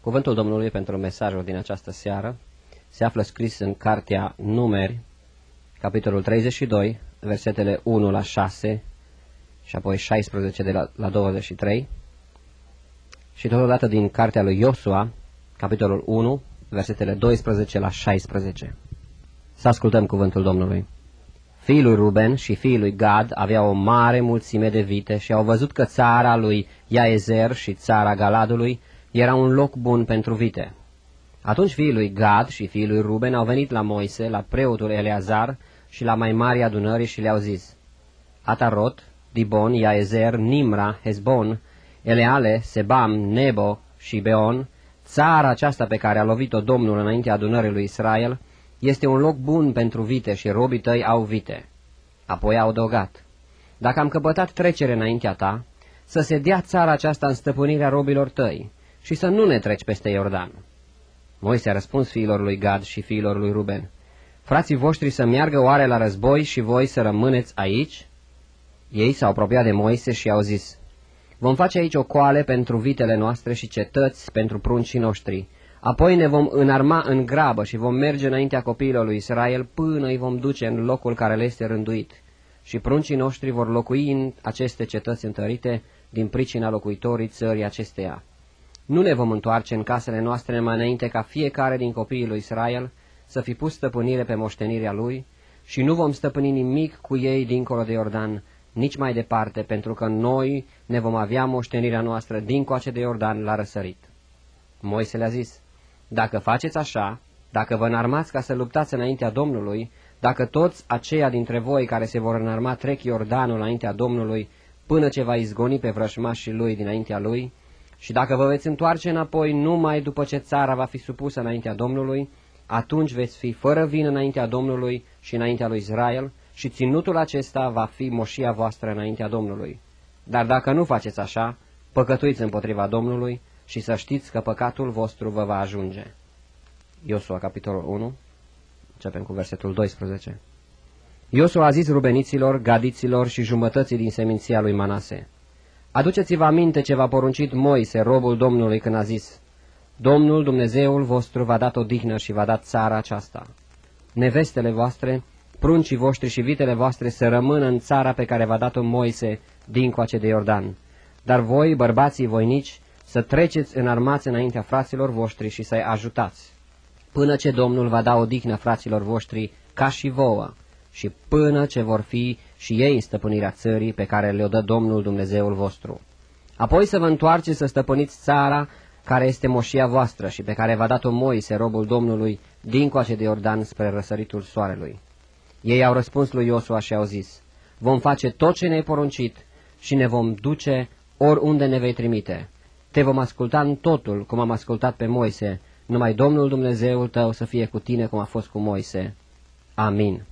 Cuvântul Domnului pentru mesajul din această seară se află scris în Cartea Numeri, capitolul 32, versetele 1 la 6 și apoi 16 la 23 și totodată din Cartea lui Iosua, capitolul 1, versetele 12 la 16. Să ascultăm cuvântul Domnului. Fiii lui Ruben și fiii lui Gad aveau o mare mulțime de vite și au văzut că țara lui Iaezer și țara Galadului era un loc bun pentru vite. Atunci fiii lui Gad și fiii lui Ruben au venit la Moise, la preotul Eleazar și la mai mari adunări și le-au zis: Atarot, Dibon, Iaezer, Nimra, Hezbon, Eleale, Sebam, Nebo și Beon, țara aceasta pe care a lovit-o Domnul înaintea adunării lui Israel, este un loc bun pentru vite și robii tăi au vite. Apoi au adăugat: Dacă am căpătat trecere înaintea ta, să se dea țara aceasta în stăpânirea robilor tăi și să nu ne treci peste Iordan. Moise a răspuns fiilor lui Gad și fiilor lui Ruben: Frații voștri să meargă oare la război și voi să rămâneți aici? Ei s-au apropiat de Moise și au zis: Vom face aici o coale pentru vitele noastre și cetăți pentru pruncii noștri. Apoi ne vom înarma în grabă și vom merge înaintea copiilor lui Israel până îi vom duce în locul care le este rânduit. Și pruncii noștri vor locui în aceste cetăți întărite din pricina locuitorii țării acesteia. Nu ne vom întoarce în casele noastre mai înainte ca fiecare din copiii lui Israel să fi pus stăpânire pe moștenirea lui și nu vom stăpâni nimic cu ei dincolo de Iordan, nici mai departe, pentru că noi ne vom avea moștenirea noastră dincoace de Iordan la răsărit. Moise le-a zis: Dacă faceți așa, dacă vă înarmați ca să luptați înaintea Domnului, dacă toți aceia dintre voi care se vor înarma trec Iordanul înaintea Domnului până ce va izgoni pe vrășmașii lui dinaintea lui, și dacă vă veți întoarce înapoi numai după ce țara va fi supusă înaintea Domnului, atunci veți fi fără vină înaintea Domnului și înaintea lui Israel, și ținutul acesta va fi moșia voastră înaintea Domnului. Dar dacă nu faceți așa, păcătuiți împotriva Domnului și să știți că păcatul vostru vă va ajunge. Iosua, capitolul 1, începem cu versetul 12. Iosua a zis rubeniților, gadiților și jumătății din seminția lui Manase: Aduceți-vă aminte ce v-a poruncit Moise, robul Domnului, când a zis: Domnul Dumnezeul vostru v-a dat odihnă și v-a dat țara aceasta. Nevestele voastre, pruncii voștri și vitele voastre să rămână în țara pe care v-a dat-o Moise dincoace de Iordan. Dar voi, bărbații voinici, să treceți înarmați înaintea fraților voștri și să-i ajutați, până ce Domnul va da odihnă fraților voștri ca și vouă, și până ce vor fi și ei în stăpânirea țării pe care le-o dă Domnul Dumnezeul vostru. Apoi să vă întoarceți să stăpâniți țara care este moșia voastră și pe care v-a dat-o Moise, robul Domnului, dincoace de Iordan spre răsăritul soarelui. Ei au răspuns lui Iosua și au zis: Vom face tot ce ne-ai poruncit și ne vom duce oriunde ne vei trimite. Te vom asculta în totul, cum am ascultat pe Moise, numai Domnul Dumnezeul tău să fie cu tine cum a fost cu Moise. Amin.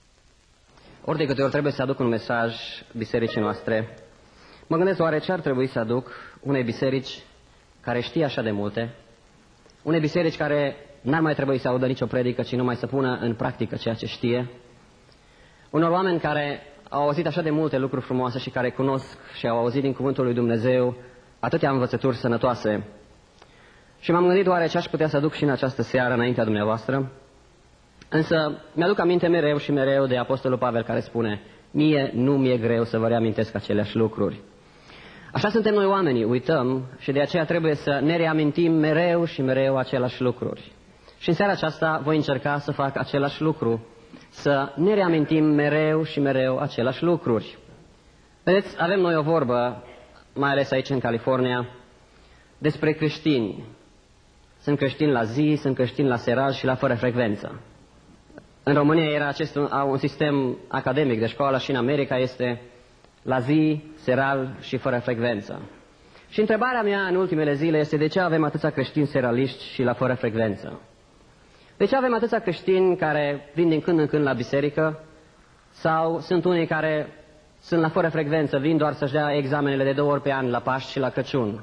Ori de câte ori trebuie să aduc un mesaj bisericii noastre, mă gândesc oare ce ar trebui să aduc unei biserici care știe așa de multe, unei biserici care n-ar mai trebui să audă nicio predică, ci numai să pună în practică ceea ce știe, unor oameni care au auzit așa de multe lucruri frumoase și care cunosc și au auzit din cuvântul lui Dumnezeu atâtea învățături sănătoase. Și m-am gândit oare ce aș putea să aduc și în această seară înaintea dumneavoastră. Însă mi-aduc aminte mereu și mereu de Apostolul Pavel, care spune: Mie nu mi-e greu să vă reamintesc aceleași lucruri. Așa suntem noi oamenii, uităm, și de aceea trebuie să ne reamintim mereu și mereu aceleași lucruri. Și în seara aceasta voi încerca să fac același lucru, să ne reamintim mereu și mereu aceleași lucruri. Vedeți, avem noi o vorbă, mai ales aici în California, despre creștini. Sunt creștini la zi, sunt creștini la seral și la fără frecvență. În România era acest un sistem academic de școală și în America este la zi, seral și fără frecvență. Și întrebarea mea în ultimele zile este: de ce avem atâția creștini seraliști și la fără frecvență? De ce avem atâția creștini care vin din când în când la biserică, sau sunt unii care sunt la fără frecvență, vin doar să-și dea examenele de 2 ori pe an la Paști și la Crăciun?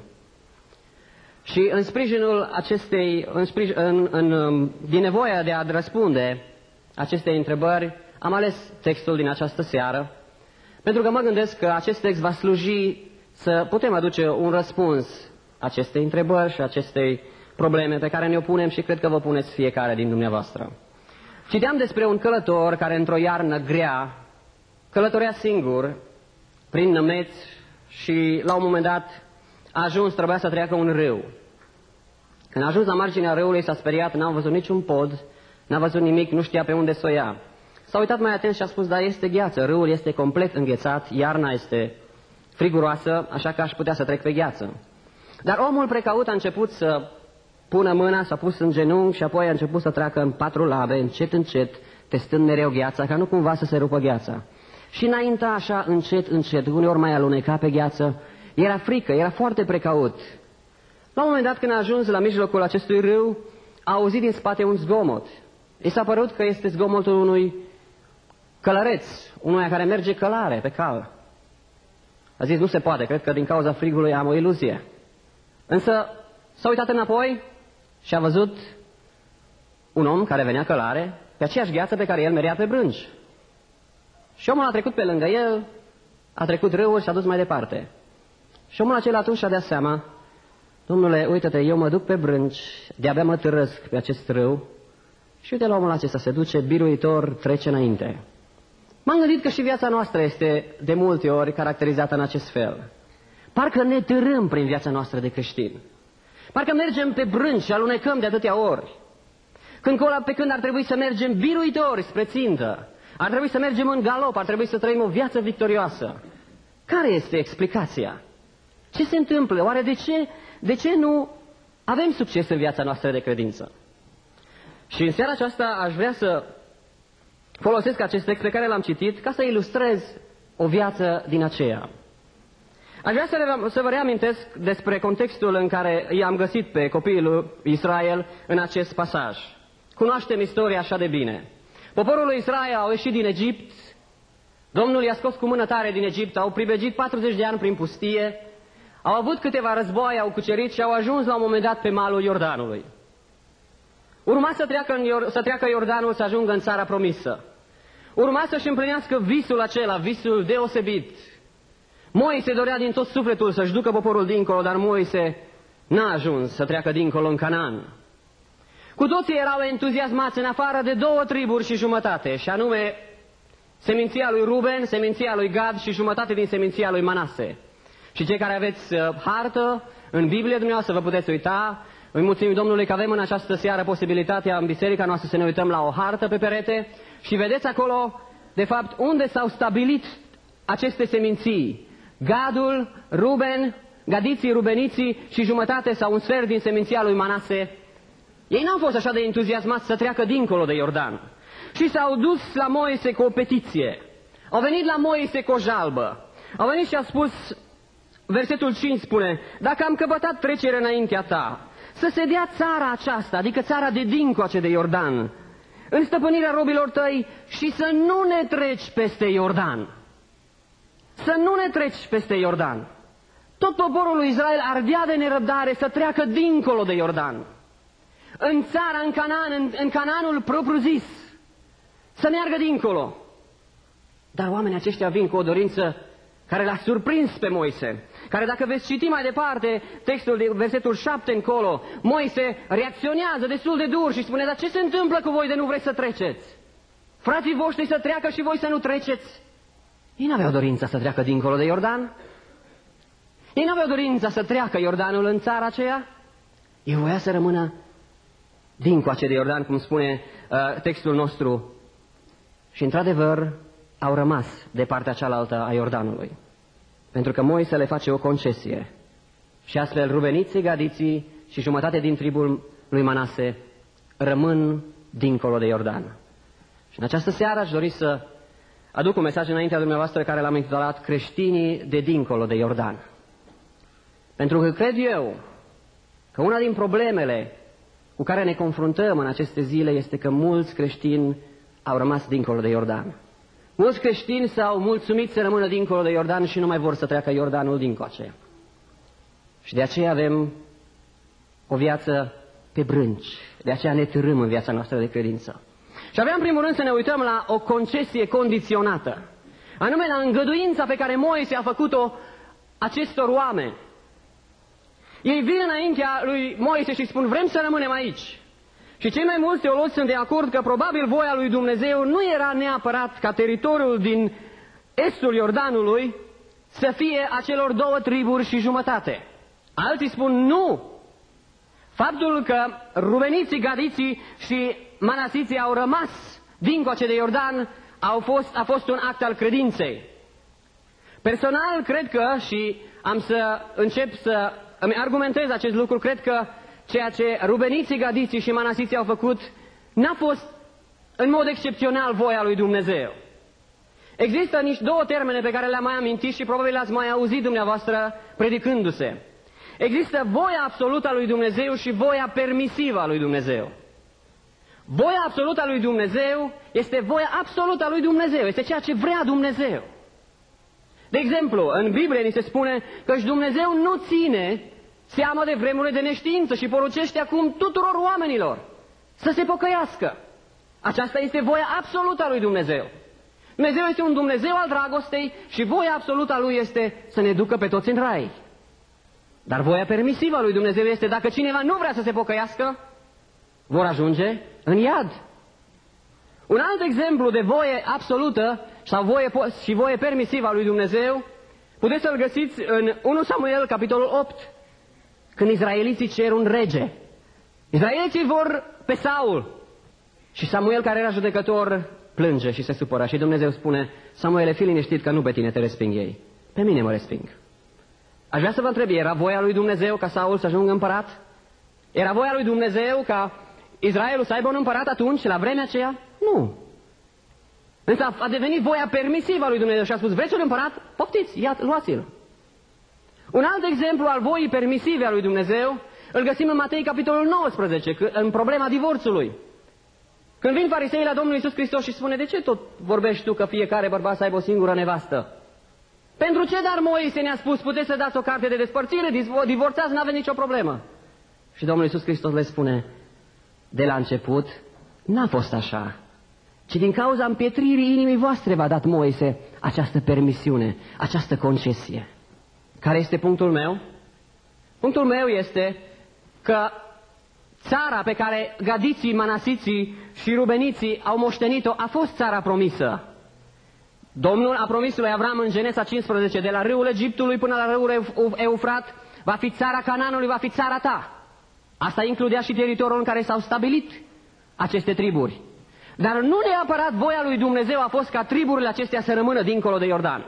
Și în sprijinul acestei, din nevoia de a răspunde acestei întrebări, am ales textul din această seară, pentru că mă gândesc că acest text va sluji să putem aduce un răspuns acestei întrebări și acestei probleme pe care ne opunem și cred că vă puneți fiecare din dumneavoastră. Citeam despre un călător care într-o iarnă grea călătorea singur prin nămeți și la un moment dat trebuia să treacă un râu. Când a ajuns la marginea râului s-a speriat, n-a văzut niciun pod, n-a văzut nimic, nu știa pe unde să o ia. S-a uitat mai atent și a spus, da, este gheață, râul este complet înghețat, iarna este friguroasă, așa că aș putea să trec pe gheață. Dar omul precaut a început să pună mâna, s-a pus în genunchi și apoi a început să treacă în 4 labe, încet, încet, testând mereu gheața, ca nu cumva să se rupă gheața. Și înaintea așa, încet, încet, uneori mai aluneca pe gheață, era frică, era foarte precaut. La un moment dat, când a ajuns la mijlocul acestui râu, a auzit din spate un zgomot. I s-a părut că este zgomotul unui călăreț, unuia care merge călare pe cal. A zis, nu se poate, cred că din cauza frigului am o iluzie. Însă s-a uitat înapoi și a văzut un om care venea călare pe aceeași gheață pe care el merea pe brânci. Și omul a trecut pe lângă el, a trecut râul și a dus mai departe. Și omul acela atunci și-a dat seama, domnule, uite-te, eu mă duc pe brânci, de-abia mă târăsc pe acest râu și uite la omul acesta se duce, biruitor, trece înainte. M-am gândit că și viața noastră este de multe ori caracterizată în acest fel. Parcă ne târâm prin viața noastră de creștini. Parcă mergem pe brânci și alunecăm de atâtea ori. Pe când ar trebui să mergem biruitori spre țintă, ar trebui să mergem în galop, ar trebui să trăim o viață victorioasă. Care este explicația? Ce se întâmplă? Oare de ce nu avem succes în viața noastră de credință? Și în seara aceasta aș vrea să folosesc acest text pe care l-am citit ca să ilustrez o viață din aceea. Aș vrea să vă reamintesc despre contextul în care i-am găsit pe copiii lui Israel în acest pasaj. Cunoaștem istoria așa de bine. Poporul lui Israel au ieșit din Egipt, Domnul i-a scos cu mână tare din Egipt, au pribegit 40 de ani prin pustie, au avut câteva războaie, au cucerit și au ajuns la un moment dat pe malul Iordanului. Urma să treacă Iordanul, să ajungă în țara promisă. Urma să-și împlinească visul acela, visul deosebit. Moise dorea din tot sufletul să-și ducă poporul dincolo, dar Moise n-a ajuns să treacă dincolo în Canaan. Cu toții erau entuziasmați în afară de 2 triburi și jumătate, și anume seminția lui Ruben, seminția lui Gad și jumătate din seminția lui Manase. Și cei care aveți hartă în Biblie dumneavoastră vă puteți uita. Îi mulțumim Domnului că avem în această seară posibilitatea în biserica noastră să ne uităm la o hartă pe perete și vedeți acolo, de fapt, unde s-au stabilit aceste seminții. Gadul, Ruben, gadiții, rubeniții și jumătate sau un sfert din seminția lui Manase. Ei n-au fost așa de entuziasmați să treacă dincolo de Iordan. Și s-au dus la Moise cu o petiție. Au venit la Moise cu o jalbă. Au venit și au spus, versetul 5 spune, dacă am căpătat trecere înaintea ta, să se dea țara aceasta, adică țara de dincoace de Iordan, în stăpânirea robilor tăi și să nu ne treci peste Iordan. Să nu ne treci peste Iordan. Tot poporul lui Israel ardea de nerăbdare să treacă dincolo de Iordan. În țara, în Canaan, în Canaanul propriu-zis, să meargă dincolo. Dar oamenii aceștia vin cu o dorință care l-a surprins pe Moise, care dacă veți citi mai departe textul de versetul 7 încolo, Moise reacționează destul de dur și spune, dar ce se întâmplă cu voi de nu vreți să treceți? Frații voștri să treacă și voi să nu treceți? Ei n-aveau dorința să treacă dincolo de Iordan. Ei n-aveau dorința să treacă Iordanul în țara aceea. Ei voia să rămână dincoace de Iordan, cum spune textul nostru. Și într-adevăr au rămas de partea cealaltă a Iordanului. Pentru că Moise le face o concesie. Și astfel rubeniții, gadiții și jumătate din tribul lui Manase rămân dincolo de Iordan. Și în această seară aș dori să aduc un mesaj înaintea dumneavoastră care l-am intitulat Creștinii de dincolo de Iordan. Pentru că cred eu că una din problemele cu care ne confruntăm în aceste zile este că mulți creștini au rămas dincolo de Iordan. Mulți creștini s-au mulțumit să rămână dincolo de Iordan și nu mai vor să treacă Iordanul dincoace. Și de aceea avem o viață pe brânci, de aceea ne târâm în viața noastră de credință. Și aveam în primul rând să ne uităm la o concesie condiționată, anume la îngăduința pe care Moise a făcut-o acestor oameni. Ei vin înaintea lui Moise și spun, vrem să rămânem aici. Și cei mai mulți teologi sunt de acord că probabil voia lui Dumnezeu nu era neapărat ca teritoriul din estul Iordanului să fie a celor 2 triburi și jumătate. Alții spun nu. Faptul că rubeniții, gadiții și manasiții au rămas dincoace de Iordan a fost un act al credinței. Personal cred că, și am să încep să îmi argumentez acest lucru, cred că ceea ce rubeniții, gadiții și manasiții au făcut n-a fost în mod excepțional voia lui Dumnezeu. Există niște 2 termene pe care le-am mai amintit și probabil le-ați mai auzit dumneavoastră predicându-se. Există voia absolută a lui Dumnezeu și voia permisivă a lui Dumnezeu. Voia absolută a lui Dumnezeu este voia absolută a lui Dumnezeu, este ceea ce vrea Dumnezeu. De exemplu, în Biblie ni se spune că și Dumnezeu nu ține seama de vremurile de neștiință și poruncește acum tuturor oamenilor să se pocăiască. Aceasta este voia absolută a lui Dumnezeu. Dumnezeu este un Dumnezeu al dragostei și voia absolută a lui este să ne ducă pe toți în rai. Dar voia permisivă a lui Dumnezeu este dacă cineva nu vrea să se pocăiască, vor ajunge în iad. Un alt exemplu de voie absolută sau voie permisivă a lui Dumnezeu puteți să-l găsiți în 1 Samuel, capitolul 8, când izraeliții cer un rege. Izraeliții vor pe Saul și Samuel, care era judecător, plânge și se supără și Dumnezeu spune, Samuele, fii liniștit că nu pe tine te resping ei, pe mine mă resping. Aș vrea să vă întreb, era voia lui Dumnezeu ca Saul să ajungă împărat? Era voia lui Dumnezeu ca Israelul să aibă un împărat atunci, la vremea aceea? Nu. Însă a devenit voia permisivă a lui Dumnezeu și a spus, vreți un împărat? Poftiți, luați-l. Un alt exemplu al voii permisive a lui Dumnezeu îl găsim în Matei, capitolul 19, în problema divorțului. Când vin fariseii la Domnul Iisus Hristos și spune, de ce tot vorbești tu că fiecare bărbat să aibă o singură nevastă? Pentru ce dar Moise ne-a spus, puteți să dați o carte de despărțire, divorțați, n-aveți nicio problemă. Și Domnul Iisus Hristos le spune, de la început n-a fost așa, ci din cauza împietririi inimii voastre v-a dat Moise această permisiune, această concesie. Care este punctul meu? Punctul meu este că țara pe care gadiții, manasiții și rubeniții au moștenit-o a fost țara promisă. Domnul a promis lui Avram în Genesa 15, de la râul Egiptului până la râul Eufrat, va fi țara Canaanului, va fi țara ta. Asta includea și teritoriul în care s-au stabilit aceste triburi. Dar nu neapărat voia lui Dumnezeu a fost ca triburile acestea să rămână dincolo de Iordan.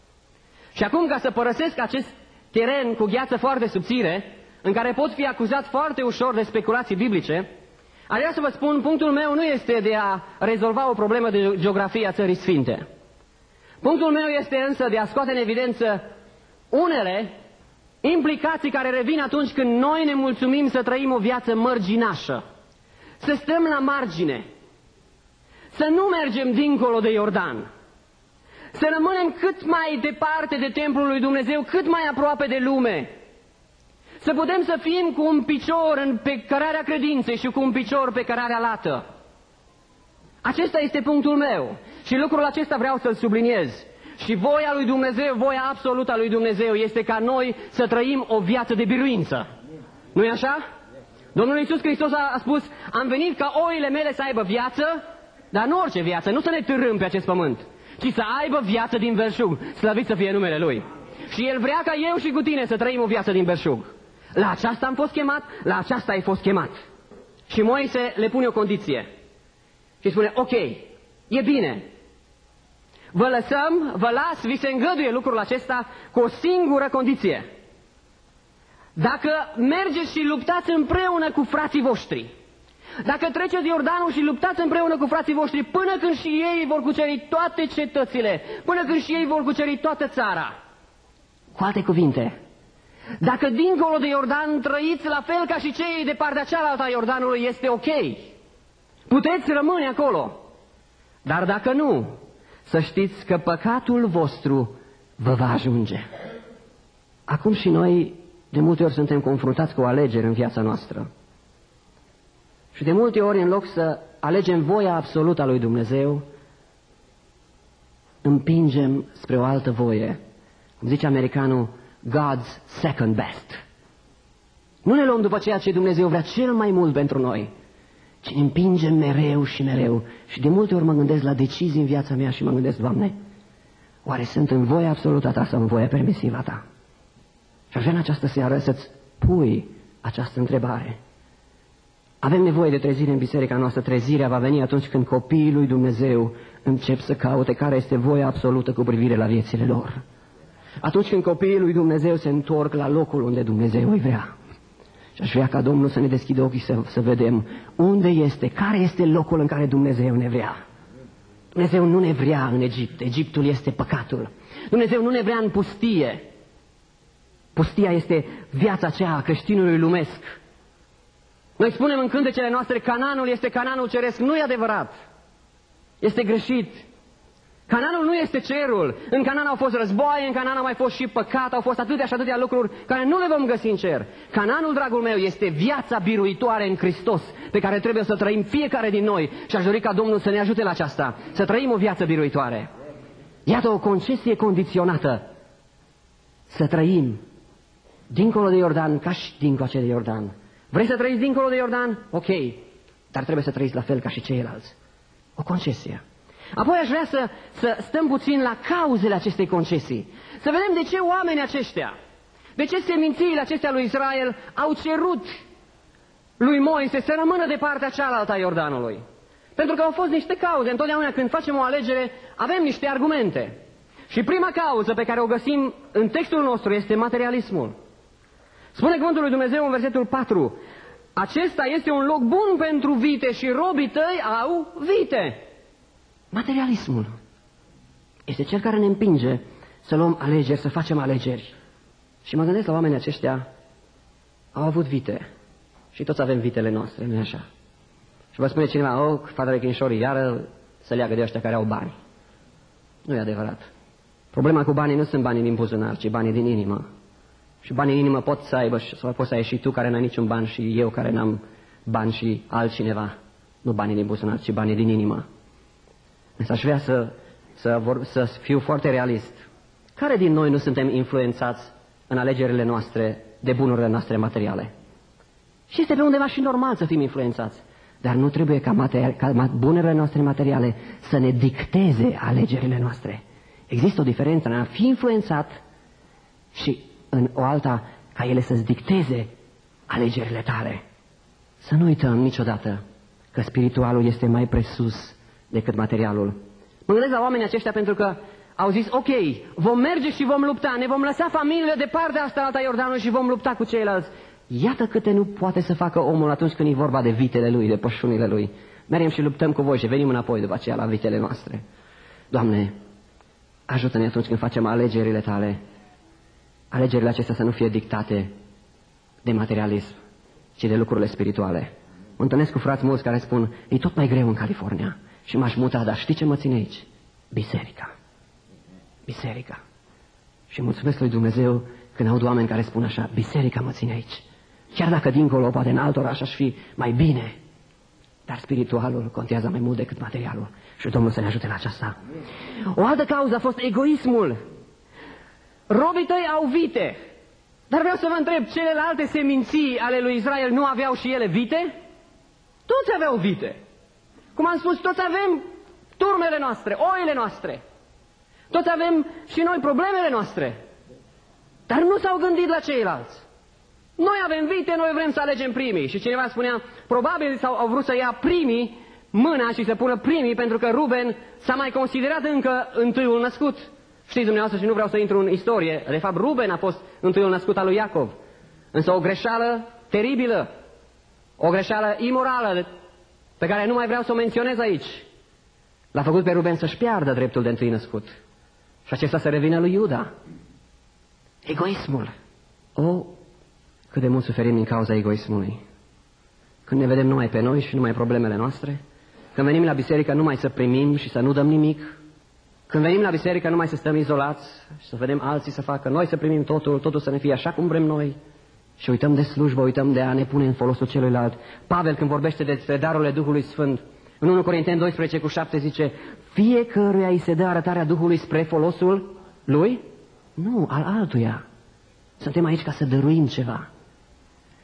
Și acum, ca să părăsesc acest teren cu gheață foarte subțire, în care pot fi acuzat foarte ușor de speculații biblice, aș vrea să vă spun, punctul meu nu este de a rezolva o problemă de geografie a țării sfinte. Punctul meu este însă de a scoate în evidență unele implicații care revin atunci când noi ne mulțumim să trăim o viață mărginașă, să stăm la margine, să nu mergem dincolo de Iordan, să rămânem cât mai departe de templul lui Dumnezeu, cât mai aproape de lume, să putem să fim cu un picior pe cărarea credinței și cu un picior pe cărarea lată. Acesta este punctul meu și lucrul acesta vreau să-l subliniez. Și voia lui Dumnezeu, voia absolută a lui Dumnezeu este ca noi să trăim o viață de biruință. Nu-i așa? Domnul Iisus Hristos a spus, am venit ca oile mele să aibă viață, dar nu orice viață, nu să ne târâm pe acest pământ, ci să aibă viață din belșug, slăvit să fie numele Lui. Și El vrea ca eu și cu tine să trăim o viață din belșug. La aceasta am fost chemat, la aceasta ai fost chemat. Și Moise le pune o condiție. Și spune, ok, e bine, vă lăsăm, vă las, vi se îngăduie lucrul acesta cu o singură condiție. Dacă mergeți și luptați împreună cu frații voștri, dacă treceți Iordanul și luptați împreună cu frații voștri până când și ei vor cuceri toate cetățile, până când și ei vor cuceri toată țara. Cu alte cuvinte, dacă dincolo de Iordan trăiți la fel ca și cei de partea cealaltă a Iordanului, este ok. Puteți rămâne acolo. Dar dacă nu, să știți că păcatul vostru vă va ajunge. Acum și noi de multe ori suntem confruntați cu o alegere în viața noastră. Și de multe ori, în loc să alegem voia absolută a lui Dumnezeu, împingem spre o altă voie. Cum zice americanul, God's second best. Nu ne luăm după ceea ce Dumnezeu vrea cel mai mult pentru noi, ci ne împingem mereu și mereu. Și de multe ori mă gândesc la decizii în viața mea și mă gândesc, Doamne, oare sunt în voia absolută a Ta sau în voia permisivă a Ta? Și aș vrea în această seară să-ți pui această întrebare. Avem nevoie de trezire în biserica noastră. Trezirea va veni atunci când copiii lui Dumnezeu încep să caute care este voia absolută cu privire la viețile lor. Atunci când copiii lui Dumnezeu se întorc la locul unde Dumnezeu îi vrea. Și aș vrea ca Domnul să ne deschidă ochii să vedem unde este, care este locul în care Dumnezeu ne vrea. Dumnezeu nu ne vrea în Egipt. Egiptul este păcatul. Dumnezeu nu ne vrea în pustie. Pustia este viața aceea a creștinului lumesc. Noi spunem în cântecele noastre, Canaanul este Canaanul ceresc. Nu e adevărat. Este greșit. Canaanul nu este cerul. În Canaan au fost războaie, în Canaan a mai fost și păcat, au fost atâtea și atâtea lucruri care nu le vom găsi în cer. Canaanul, dragul meu, este viața biruitoare în Hristos, pe care trebuie să trăim fiecare din noi. Și aș dori ca Domnul să ne ajute la aceasta, să trăim o viață biruitoare. Iată o concesie condiționată. Să trăim dincolo de Iordan, ca și dincoace de Iordan. Vrei să trăiți dincolo de Iordan? Ok, dar trebuie să trăiți la fel ca și ceilalți. O concesie. Apoi aș vrea să stăm puțin la cauzele acestei concesii. Să vedem de ce oamenii aceștia, de ce semințiile acestea lui Israel au cerut lui Moise să rămână de partea cealaltă a Iordanului. Pentru că au fost niște cauze. Întotdeauna când facem o alegere, avem niște argumente. Și prima cauză pe care o găsim în textul nostru este materialismul. Spune cuvântul lui Dumnezeu în versetul 4. Acesta este un loc bun pentru vite și robii tăi au vite. Materialismul este cel care ne împinge să luăm alegeri, să facem alegeri. Și mă gândesc la oamenii aceștia, au avut vite. Și toți avem vitele noastre, nu-i așa? Și vă spune cineva, fratele Chinșorii, iară să leagă de ăștia care au bani. Nu e adevărat. Problema cu banii nu sunt banii din buzunar, ci banii din inimă. Și banii din inimă pot să aibă, sau poți să ai și tu care n-ai niciun ban și eu care n-am bani și altcineva. Nu banii din buzunar, ci banii din inimă. Însă aș vrea să fiu foarte realist. Care din noi nu suntem influențați în alegerile noastre de bunurile noastre materiale? Și este pe undeva și normal să fim influențați. Dar nu trebuie ca bunurile noastre materiale să ne dicteze alegerile noastre. Există o diferență în a fi influențat și în o alta ca ele să-ți dicteze alegerile tale. Să nu uităm niciodată că spiritualul este mai presus decât materialul. Mă gândesc la oamenii aceștia pentru că au zis, ok, vom merge și vom lupta, ne vom lăsa familiile de partea asta alta Iordanului și vom lupta cu ceilalți. Iată câte nu poate să facă omul atunci când e vorba de vitele lui, de pășunile lui. Mergem și luptăm cu voi și venim înapoi după aceea la vitele noastre. Doamne, ajută-ne atunci când facem alegerile tale, alegerile acestea să nu fie dictate de materialism, ci de lucrurile spirituale. Mă întâlnesc cu frați mulți care spun, e tot mai greu în California și m-aș muta, dar știi ce mă ține aici? Biserica. Biserica. Și mulțumesc lui Dumnezeu când aud oameni care spun așa, biserica mă ține aici. Chiar dacă dincolo, poate în alt oraș aș fi mai bine, dar spiritualul contează mai mult decât materialul. Și Domnul să ne ajute la aceasta. O altă cauză a fost egoismul. Robii tăi au vite. Dar vreau să vă întreb, celelalte seminții ale lui Israel nu aveau și ele vite? Toți aveau vite. Cum am spus, toți avem turmele noastre, oile noastre. Toți avem și noi problemele noastre. Dar nu s-au gândit la ceilalți. Noi avem vite, noi vrem să alegem primii. Și cineva spunea, probabil au vrut să ia primii mâna și să pună primii, pentru că Ruben s-a mai considerat încă întâiul născut. Știți dumneavoastră și nu vreau să intru în istorie, de fapt Ruben a fost întâiul născut al lui Iacov. Însă o greșeală teribilă, o greșeală imorală, pe care nu mai vreau să o menționez aici, l-a făcut pe Ruben să-și piardă dreptul de întâi născut. Și acesta se revine lui Iuda. Egoismul. Cât de mult suferim din cauza egoismului. Când ne vedem numai pe noi și numai problemele noastre, când venim la biserică numai să primim și să nu dăm nimic, când venim la biserică numai să stăm izolați și să vedem alții să facă, noi să primim totul să ne fie așa cum vrem noi și uităm de slujbă, uităm de a ne pune în folosul celuilalt. Pavel, când vorbește despre darurile Duhului Sfânt, în 1 Corinteni 12:7 zice, fiecăruia îi se dă arătarea Duhului spre folosul lui? Nu, al altuia. Suntem aici ca să dăruim ceva.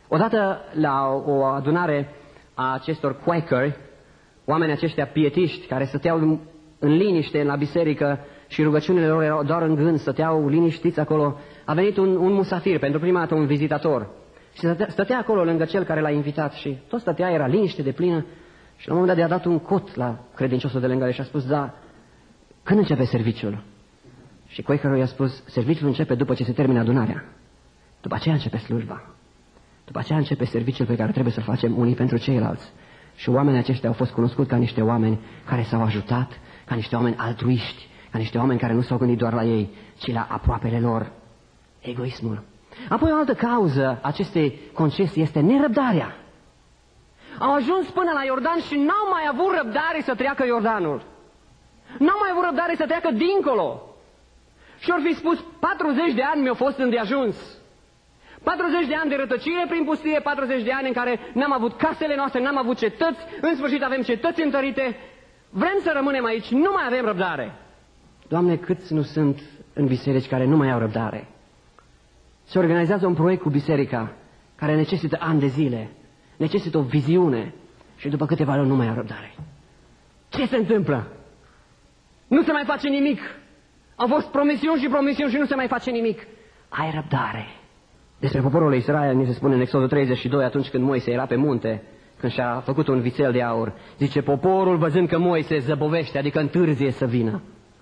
Odată la o adunare a acestor Quakeri, oamenii aceștia pietiști care stăteau în liniște la biserică și rugăciunile lor erau doar în gând, stăteau liniștiți acolo, a venit un musafir, pentru prima dată un vizitator. Și stătea acolo lângă cel care l-a invitat și tot stătea, era liniște de plină și la un moment dat i-a dat un cot la credinciosul de lângă el și a spus, da, când începe serviciul? Și Quakerul i-a spus, serviciul începe după ce se termină adunarea. După aceea începe slujba. După aceea începe serviciul pe care trebuie să-l facem unii pentru ceilalți. Și oamenii aceștia au fost cunoscuți ca niște oameni care s-au ajutat, ca niște oameni altruiști, ca niște oameni care nu s-au gândit doar la ei, ci la aproapele lor. Egoismul. Apoi o altă cauză acestei concesii este nerăbdarea. Au ajuns până la Iordan și n-au mai avut răbdare să treacă Iordanul. N-au mai avut răbdare să treacă dincolo. Și or fi spus, 40 de ani mi-au fost îndeajuns. 40 de ani de rătăcire prin pustie, 40 de ani în care n-am avut casele noastre, n-am avut cetăți, în sfârșit avem cetăți întărite. Vrem să rămânem aici, nu mai avem răbdare. Doamne, câți nu sunt în biserici care nu mai au răbdare? Se organizează un proiect cu biserica care necesită ani de zile, necesită o viziune și după câteva luni nu mai au răbdare. Ce se întâmplă? Nu se mai face nimic. Au fost promisiuni și promisiuni și nu se mai face nimic. Ai răbdare. Despre poporul lui Israel ni se spune în Exodul 32, atunci când Moise era pe munte, când și-a făcut un vițel de aur, zice, poporul văzând că Moise zăbovește, adică întârzie să vină.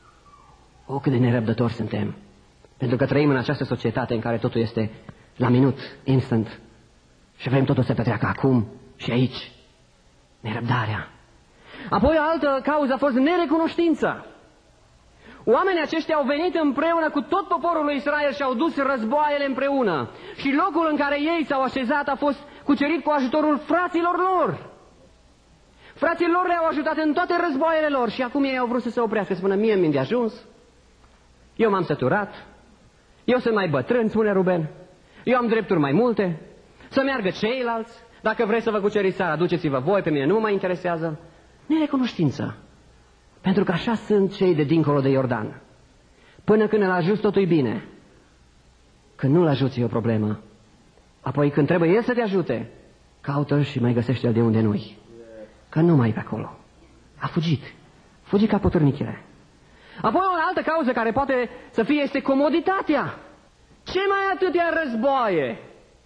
O, cât de nerăbdători suntem. Pentru că trăim în această societate în care totul este la minut, instant. Și vrem totul să petreacă acum și aici. Nerăbdarea. Apoi o altă cauză a fost nerecunoștința. Oamenii aceștia au venit împreună cu tot poporul lui Israel și au dus războaiele împreună. Și locul în care ei s-au așezat a fost cucerit cu ajutorul fraților lor. Frații lor le-au ajutat în toate războaiele lor și acum ei au vrut să se oprească, să spună, mie mi-e de ajuns, eu m-am săturat, eu sunt mai bătrân, spune Ruben, eu am drepturi mai multe, să meargă ceilalți, dacă vreți să vă cuceriți țara, duceți-vă voi, pe mine nu mă interesează. Nerecunoștință. Pentru că așa sunt cei de dincolo de Iordan. Până când îl ajuți, totul e bine. Când nu-l ajuți, e o problemă. Apoi când trebuie el să te ajute, caută și mai găsește-l de unde nu-i. Că nu mai e pe acolo. A fugit. Fugit ca potârnichile. Apoi o altă cauză care poate să fie este comoditatea. Ce mai atâtea războaie?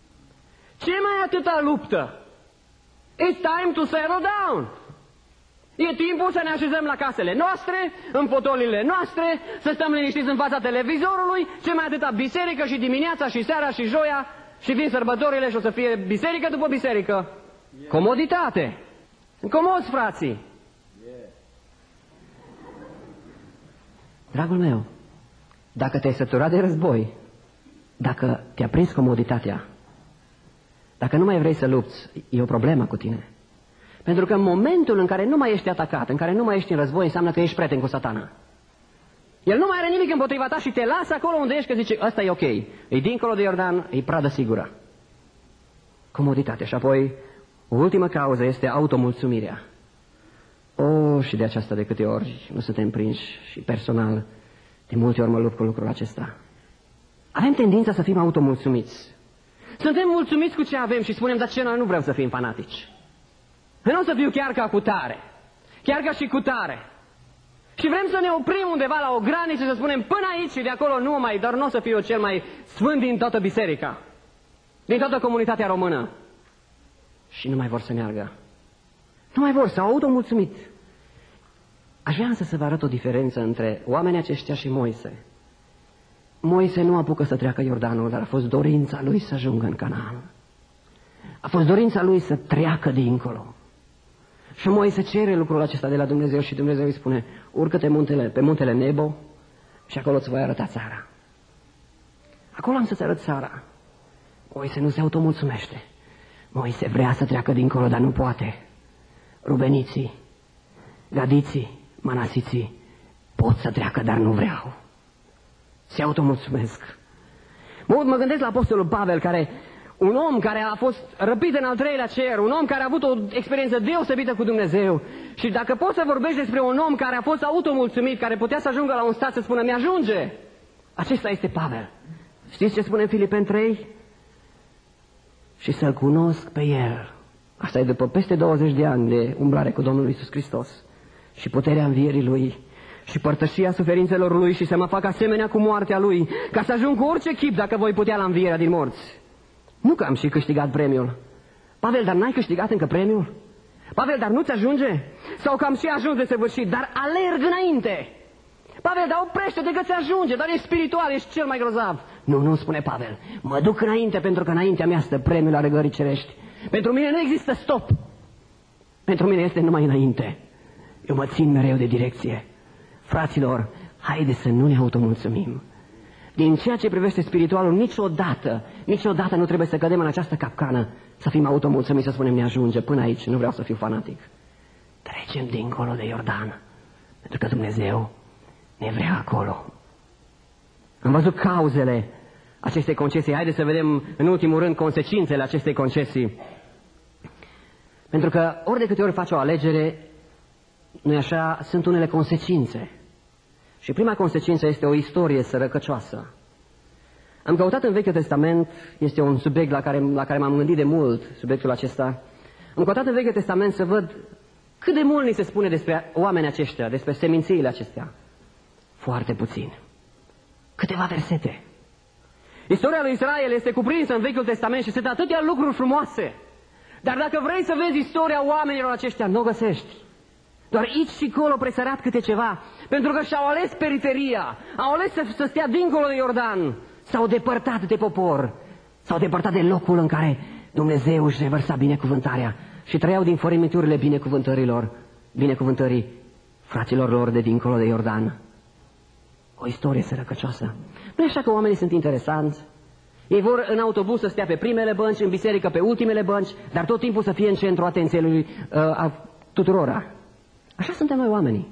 Ce mai atâta luptă? It's time to settle down. E timpul să ne așezăm la casele noastre, în fotolile noastre, să stăm liniștiți în fața televizorului, ce mai atâta biserică și dimineața și seara și joia și vin sărbătorile și o să fie biserică după biserică. Comoditate. Încomozi, frații. Dragul meu, dacă te-ai săturat de război, dacă te-a prins comoditatea, dacă nu mai vrei să lupți, e o problemă cu tine. Pentru că în momentul în care nu mai ești atacat, în care nu mai ești în război, înseamnă că ești prieten cu Satana. El nu mai are nimic împotriva ta și te lasă acolo unde ești, că zice, ăsta e ok, e dincolo de Iordan, e pradă sigură. Comoditate. Și apoi, o ultimă cauză este automulțumirea. Și de aceasta de câte ori nu suntem prinși și personal, de multe ori mă lupt cu lucrul acesta. Avem tendința să fim automulțumiți. Suntem mulțumiți cu ce avem și spunem, dar ce noi nu vrem să fim fanatici. Nu o să fiu chiar ca cutare, chiar ca și cutare. Și vrem să ne oprim undeva la o graniță și să spunem până aici și de acolo nu mai, dar nu o să fiu eu cel mai sfânt din toată biserica, din toată comunitatea română. Și nu mai vor să meargă. Nu mai vor, s-au automulțumit. Aș vrea însă să vă arăt o diferență între oamenii aceștia și Moise. Moise nu apucă să treacă Iordanul, dar a fost dorința lui să ajungă în Canaan. A fost dorința lui să treacă dincolo. Și Moise cere lucrul acesta de la Dumnezeu și Dumnezeu îi spune, urcă-te pe muntele Nebo și acolo îți voi arăta țara. Acolo am să-ți arăt țara. Moise nu se automulțumește. Moise vrea să treacă dincolo, dar nu poate. Rubeniții, Gadiții, Manasiții pot să treacă, dar nu vreau. Se automulțumesc. Mă gândesc la apostolul Pavel, un om care a fost răpit în al treilea cer, un om care a avut o experiență deosebită cu Dumnezeu. Și dacă poți să vorbești despre un om care a fost automulțumit, care putea să ajungă la un stat să spună, mi-ajunge, acesta este Pavel. Știți ce spune în Filipeni 3? și să-L cunosc pe El. Asta e după peste 20 de ani de umblare cu Domnul Iisus Hristos și puterea învierii Lui și părtășia suferințelor Lui și să mă fac asemenea cu moartea Lui, ca să ajung cu orice chip dacă voi putea la învierea din morți. Nu că am și câștigat premiul. Pavel, dar n-ai câștigat încă premiul? Pavel, dar nu-ți ajunge? Sau că am și ajuns de săvârșit, dar alerg înainte. Pavel, dar oprește-te că ți ajunge, dar ești spiritual, ești cel mai grozav. Nu, spune Pavel, mă duc înainte pentru că înaintea mea stă premiul la răgării cerești. Pentru mine nu există stop. Pentru mine este numai înainte. Eu mă țin mereu de direcție. Fraților, haide să nu ne automulțumim. Din ceea ce privește spiritualul, niciodată nu trebuie să cădem în această capcană, să fim automulțumiți, să spunem ne ajunge până aici, nu vreau să fiu fanatic. Trecem dincolo de Iordan, pentru că Dumnezeu ne vrea acolo. Am văzut cauzele acestei concesii. Haideți să vedem în ultimul rând consecințele acestei concesii. Pentru că ori de câte ori faci o alegere, nu-i așa, sunt unele consecințe. Și prima consecință este o istorie sărăcăcioasă. Am căutat în Vechiul Testament, este un subiect la care m-am gândit de mult, subiectul acesta. Am căutat în Vechiul Testament să văd cât de mult ni se spune despre oamenii aceștia, despre semințiile acestea. Foarte puțin. Câteva versete. Istoria lui Israel este cuprinsă în Vechiul Testament și sunt atâtea lucruri frumoase. Dar dacă vrei să vezi istoria oamenilor aceștia, nu o găsești. Doar aici și colo presărat câte ceva, pentru că și-au ales periferia, au ales să stea dincolo de Iordan, s-au depărtat de popor, s-au depărtat de locul în care Dumnezeu își revărsa binecuvântarea și trăiau din fărâmiturile binecuvântării fraților lor de dincolo de Iordan. O istorie sărăcăcioasă. Nu e așa că oamenii sunt interesanți? Ei vor în autobuz să stea pe primele bănci, în biserică pe ultimele bănci, dar tot timpul să fie în centru atenției lui a tuturora. Așa suntem noi oamenii.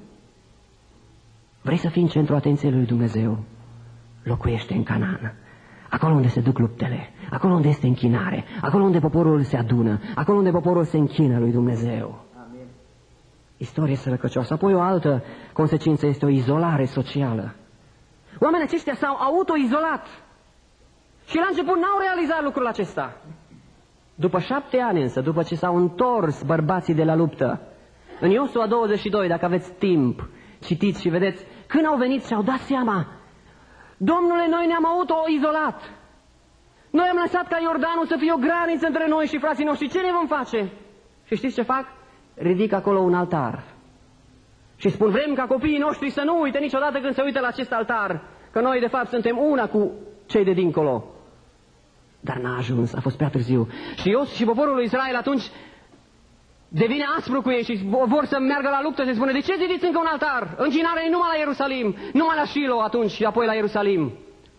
Vrei să fii în centru atenției lui Dumnezeu? Locuiește în Canaan. Acolo unde se duc luptele, acolo unde este închinare, acolo unde poporul se adună, acolo unde poporul se închină lui Dumnezeu. Amin. Istorie sărăcăcioasă. Apoi o altă consecință este o izolare socială. Oamenii aceștia s-au autoizolat și la început n-au realizat lucrul acesta. După 7 ani însă, după ce s-au întors bărbații de la luptă, în Iosua 22, dacă aveți timp, citiți și vedeți, când au venit și-au dat seama, Domnule, noi ne-am autoizolat. Noi am lăsat ca Iordanul să fie o graniță între noi și frații noștri. Ce ne vom face? Și știți ce fac? Ridic acolo un altar. Și spun, vrem ca copiii noștri să nu uite niciodată când se uită la acest altar, că noi de fapt suntem una cu cei de dincolo. Dar n-a ajuns, a fost prea târziu. Și poporul lui Israel atunci devine aspru cu ei și vor să meargă la luptă și spune, de ce zidiți încă un altar? Închinare numai la Ierusalim, numai la Shilo atunci și apoi la Ierusalim.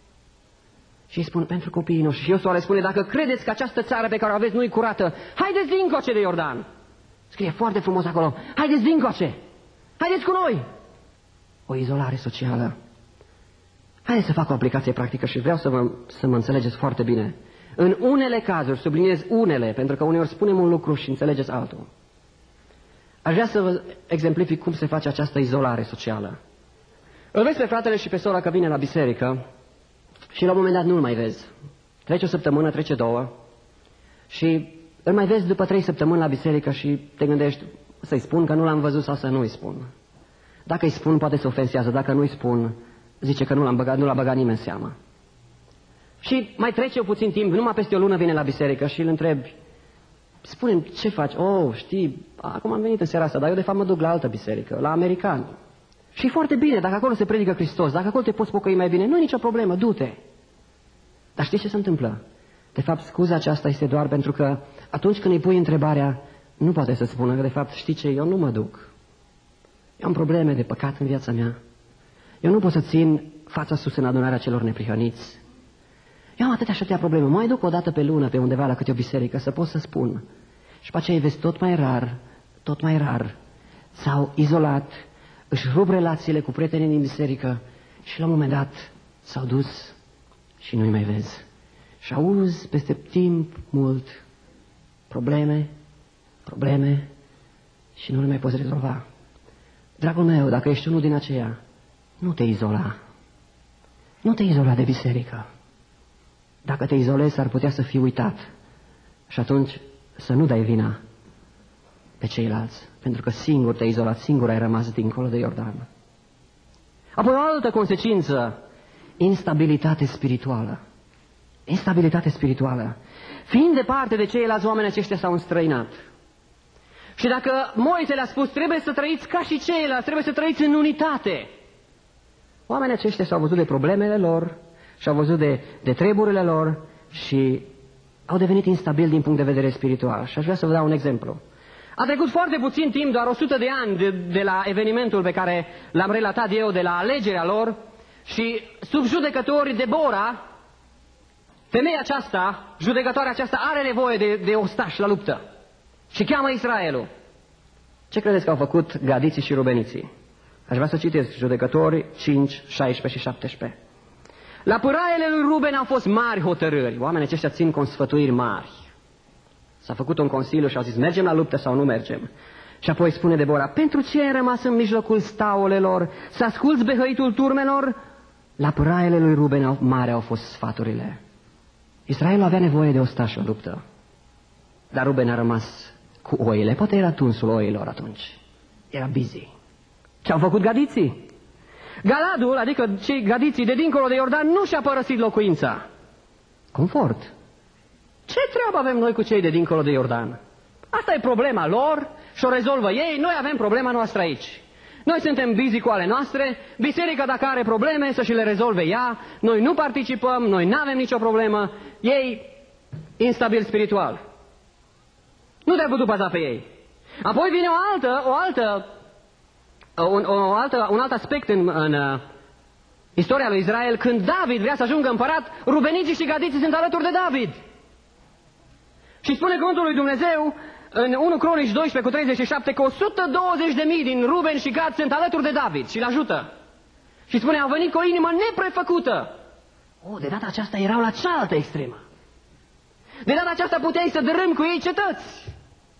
Și îi spun, pentru copiii noștri. Și Iosua le spune, dacă credeți că această țară pe care o aveți nu-i curată, haideți dincoace de Iordan. Scrie foarte frumos acolo, haideți dincoace, haideți cu noi. O izolare socială. Haideți să fac o aplicație practică și vreau să mă înțelegeți foarte bine. În unele cazuri, subliniez unele, pentru că uneori spunem un lucru și înțelegeți altul. Aș vrea să vă exemplific cum se face această izolare socială. Îl vezi pe fratele și pe sora că vine la biserică și la un moment dat nu-l mai vezi. Trece o săptămână, trece 2 și îl mai vezi după 3 săptămâni la biserică și te gândești să-i spun că nu l-am văzut sau să nu-i spun. Dacă îi spun, poate se ofensează, dacă nu-i spun, zice că nu l-a băgat nimeni în seamă. Și mai trece puțin timp, numai peste o lună vine la biserică și îl întrebi, spune-mi, ce faci? Oh, știi, acum am venit în seara asta, dar eu de fapt mă duc la altă biserică, la americani. Și foarte bine, dacă acolo se predică Hristos, dacă acolo te poți pocăi mai bine, nu e nicio problemă, du-te. Dar știi ce se întâmplă? De fapt, scuza aceasta este doar pentru că atunci când îi pui întrebarea, nu poate să spună că de fapt, știi ce, eu nu mă duc. Eu am probleme de păcat în viața mea. Eu nu pot să țin fața sus în adunarea celor neprihăniți. Eu am atâtea probleme. Mai duc o dată pe lună pe undeva la câte o biserică să pot să spun. Și pe aceea îi vezi tot mai rar. S-au izolat, își rup relațiile cu prietenii din biserică și la un moment dat s-au dus și nu-i mai vezi. Și auzi peste timp mult probleme și nu le mai poți rezolva. Dragul meu, dacă ești unul din aceia, nu te izola. Nu te izola de biserică. Dacă te izolezi, ar putea să fii uitat Și atunci să nu dai vina pe ceilalți, pentru că singur te-ai izolat, singur ai rămas dincolo de Iordan. Apoi o altă consecință, instabilitate spirituală. Instabilitate spirituală. Fiind departe de ceilalți, oameni aceștia s-au înstrăinat. Și dacă Moise le-a spus, trebuie să trăiți ca și ceilalți, trebuie să trăiți în unitate. Oamenii aceștia s-au văzut de problemele lor și au văzut de treburile lor și au devenit instabili din punct de vedere spiritual. Și aș vrea să vă dau un exemplu. A trecut foarte puțin timp, doar 100 de ani de la evenimentul pe care l-am relatat eu, de la alegerea lor, și sub judecători Debora, femeia aceasta, judecătoarea aceasta, are nevoie de ostași la luptă și cheamă Israelul. Ce credeți că au făcut gadiții și rubeniții? Aș vrea să citesc Judecători 5, 16 și 17. La pâraiele lui Ruben au fost mari hotărâri. Oamenii aceștia țin cu sfătuiri mari. S-a făcut un consiliu și au zis, mergem la luptă sau nu mergem? Și apoi spune Debora, pentru ce ai rămas în mijlocul staulelor, să asculți behăitul turmelor? La pâraiele lui Ruben mari au fost sfaturile. Israelul avea nevoie de ostași la luptă. Dar Ruben a rămas cu oile. Poate era tunsul oilor atunci. Era busy. Ce au făcut gadiții? Galadul, adică cei gadiții de dincolo de Iordan, nu și-a părăsit locuința. Confort. Ce treabă avem noi cu cei de dincolo de Iordan? Asta e problema lor și o rezolvă ei, noi avem problema noastră aici. Noi suntem busy cu ale noastre, biserica dacă are probleme să și le rezolve ea, noi nu participăm, noi nu avem nicio problemă, ei instabil spiritual. Nu te-ai putut baza pe ei. Apoi vine un alt aspect în istoria lui Israel. Când David vrea să ajungă împărat, rubeniții și gadiții sunt alături de David. Și spune cuvântul lui Dumnezeu în 1 Cronici 12 cu 37 că 120.000 din Ruben și Gad sunt alături de David și îl ajută. Și spune, au venit cu o inimă neprefăcută. De data aceasta erau la cealaltă extremă. De data aceasta puteai să dărâmi cu ei cetăți.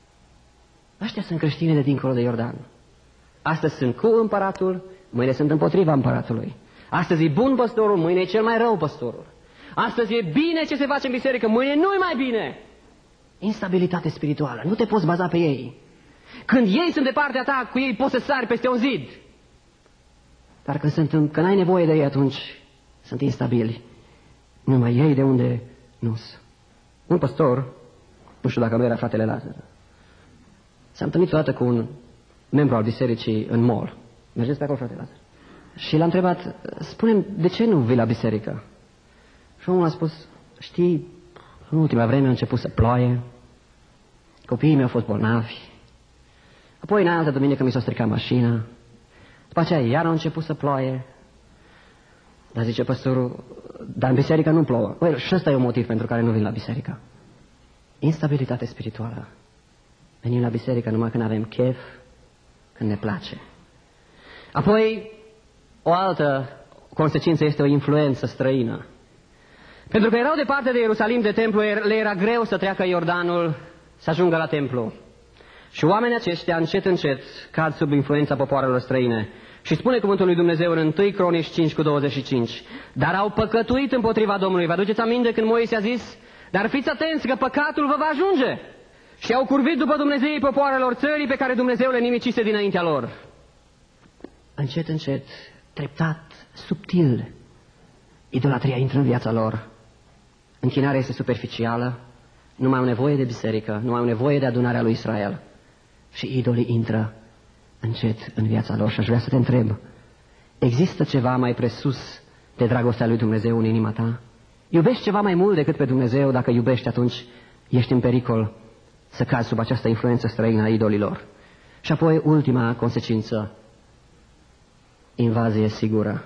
Ăștia sunt creștini de dincolo de Iordan. Astăzi sunt cu împăratul, mâine sunt împotriva împăratului. Astăzi e bun păstorul, mâine e cel mai rău păstorul. Astăzi e bine ce se face în biserică, mâine nu e mai bine. Instabilitate spirituală, nu te poți baza pe ei. Când ei sunt de partea ta, cu ei poți să sari peste un zid. Dar când ai nevoie de ei, atunci sunt instabili. Numai ei de unde nu-s. Un păstor, nu știu dacă nu era fratele Lazar, s-a întâlnit odată cu un membru al bisericii în mall. Mergeți pe acolo, frate Lazar. Și l-a întrebat, spune-mi, de ce nu vii la biserică? Și omul a spus, știi, în ultima vreme a început să ploaie, copiii mei au fost bolnavi, apoi în altă duminică mi s-a stricat mașina, după aceea iar a început să ploaie, dar zice păstorul, dar în biserică nu plouă. Și ăsta e un motiv pentru care nu vin la biserică. Instabilitate spirituală. Venim la biserică numai când avem chef, când ne place. Apoi, o altă consecință este o influență străină. Pentru că erau departe de Ierusalim, de templu, le era greu să treacă Iordanul, să ajungă la templu. Și oamenii aceștia, încet, încet, cad sub influența popoarelor străine. Și spune cuvântul lui Dumnezeu în 1 Cronici 5 cu 25. Dar au păcătuit împotriva Domnului. Vă aduceți aminte când Moise a zis, dar fiți atenți că păcatul vă va ajunge. Și au curvit după Dumnezeii popoarelor țării pe care Dumnezeu le nimicise dinaintea lor. Încet, încet, treptat, subtil, idolatria intră în viața lor. Închinarea este superficială, nu mai au nevoie de biserică, nu mai au nevoie de adunarea lui Israel. Și idolii intră încet în viața lor. Și aș vrea să te întreb, există ceva mai presus de dragostea lui Dumnezeu în inima ta? Iubești ceva mai mult decât pe Dumnezeu? Dacă iubești, atunci ești în pericol să cazi sub această influență străină a idolilor. Și apoi ultima consecință, invazie sigură.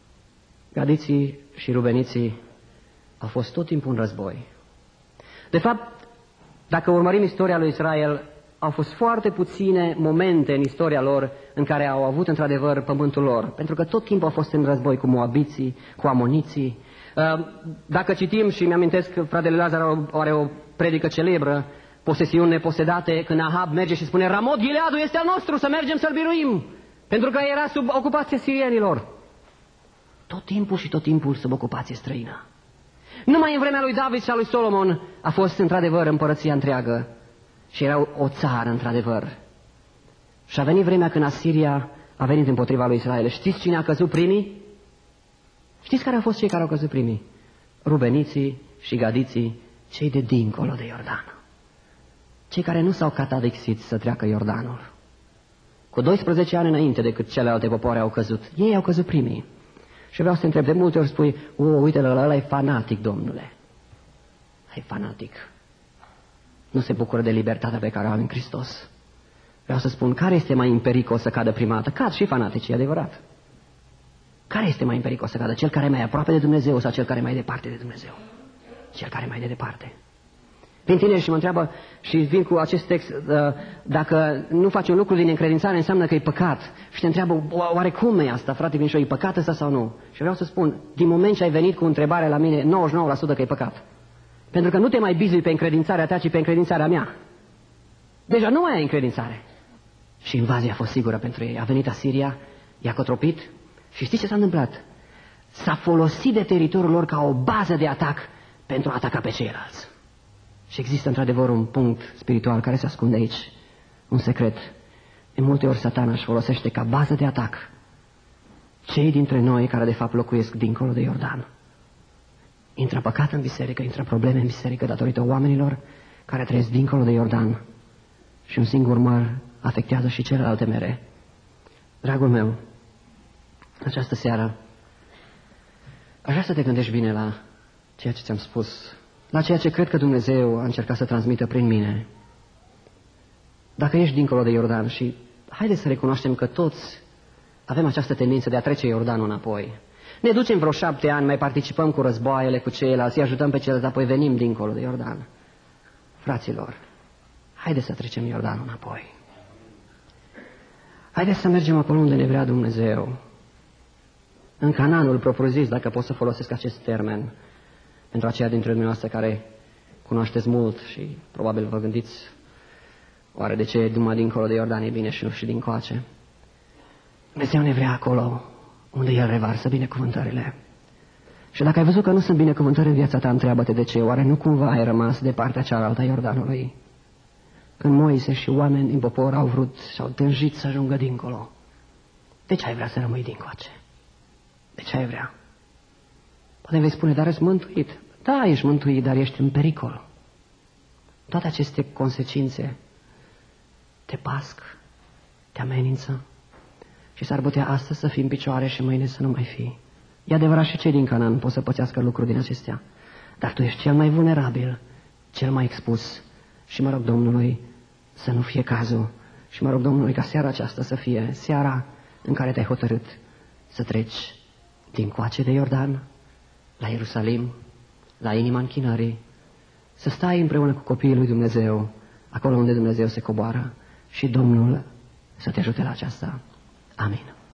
Gadiții și rubeniții au fost tot timpul în război. De fapt, dacă urmărim istoria lui Israel, au fost foarte puține momente în istoria lor în care au avut într-adevăr pământul lor, pentru că tot timpul au fost în război cu moabiții, cu amoniții. Dacă citim, și mi-amintesc că fratele Lazar are o predică celebră, posesiuni neposedate, când Ahab merge și spune, Ramot Gileadul este al nostru, să mergem să-l biruim, pentru că era sub ocupația sirienilor. Tot timpul și tot timpul sub ocupație străină. Numai în vremea lui David și a lui Solomon a fost într-adevăr împărăția întreagă și era o țară într-adevăr. Și a venit vremea când Asiria a venit împotriva lui Israel. Știți cine a căzut primii? Știți care au fost cei care au căzut primii? Rubeniții și gadiții, cei de dincolo de Iordan. Cei care nu s-au catadixit să treacă Iordanul. Cu 12 ani înainte decât celelalte popoare au căzut. Ei au căzut primii. Și vreau să te întreb, de multe ori spui, uite, ăla e fanatic, domnule. E fanatic. Nu se bucură de libertatea pe care o am în Hristos. Vreau să spun, care este mai în pericol să cadă prima dată? Cad și fanaticii, e adevărat. Care este mai în pericol să cadă? Cel care e mai aproape de Dumnezeu sau cel care e mai departe de Dumnezeu? Cel care e mai de departe. Vin tineri și mă întreabă și vin cu acest text, dacă nu faci un lucru din încredințare înseamnă că e păcat. Și te întreabă, oare cum e asta, frate Vinșo, e păcat ăsta sau nu? Și vreau să spun, din moment ce ai venit cu întrebarea la mine, 99% că e păcat. Pentru că nu te mai bizui pe încredințarea ta, ci pe încredințarea mea. Deja nu mai ai încredințare. Și invazia a fost sigură pentru ei. A venit Asiria, i-a cotropit și știți ce s-a întâmplat? S-a folosit de teritoriul lor ca o bază de atac pentru a ataca pe ceilalți. Și există într-adevăr un punct spiritual care se ascunde aici, un secret. De multe ori Satana își folosește ca bază de atac cei dintre noi care de fapt locuiesc dincolo de Iordan. Intră păcat în biserică, intră probleme în biserică datorită oamenilor care trăiesc dincolo de Iordan. Și un singur măr afectează și celelalte mere. Dragul meu, această seară aș vrea să te gândești bine la ceea ce ți-am spus, la ceea ce cred că Dumnezeu a încercat să transmită prin mine. Dacă ești dincolo de Iordan și haideți să recunoaștem că toți avem această tendință de a trece Iordanul înapoi. Ne ducem vreo 7 ani, mai participăm cu războaiele, cu ceilalți, îi ajutăm pe ceilalți, apoi venim dincolo de Iordan. Fraților, haideți să trecem Iordanul înapoi. Haideți să mergem acolo unde ne vrea Dumnezeu. În Canaanul propriu-zis, dacă pot să folosesc acest termen, pentru aceia dintre dumneavoastră care cunoașteți mult și probabil vă gândiți, oare de ce numai dincolo de Iordan e bine și nu și dincoace? Dumnezeu ne vrea acolo unde El revarsă binecuvântările. Și dacă ai văzut că nu sunt binecuvântări în viața ta, întreabă-te de ce. Oare nu cumva ai rămas de partea cealaltă a Iordanului? Când Moise și oameni din popor au vrut și au tânjit să ajungă dincolo, de ce ai vrea să rămâi dincoace? De ce ai vrea? Poate vei spune, dar ești mântuit. Da, ești mântuit, dar ești în pericol. Toate aceste consecințe te pasc, te amenință și s-ar putea astăzi să fii în picioare și mâine să nu mai fii. E adevărat, și cei din Canaan pot să pățească lucruri din acestea, dar tu ești cel mai vulnerabil, cel mai expus și mă rog Domnului să nu fie cazul și mă rog Domnului ca seara aceasta să fie seara în care te-ai hotărât să treci dincoace de Iordan la Ierusalim, la inima închinării, să stai împreună cu copiii lui Dumnezeu, acolo unde Dumnezeu se coboară și Domnul să te ajute la aceasta. Amin.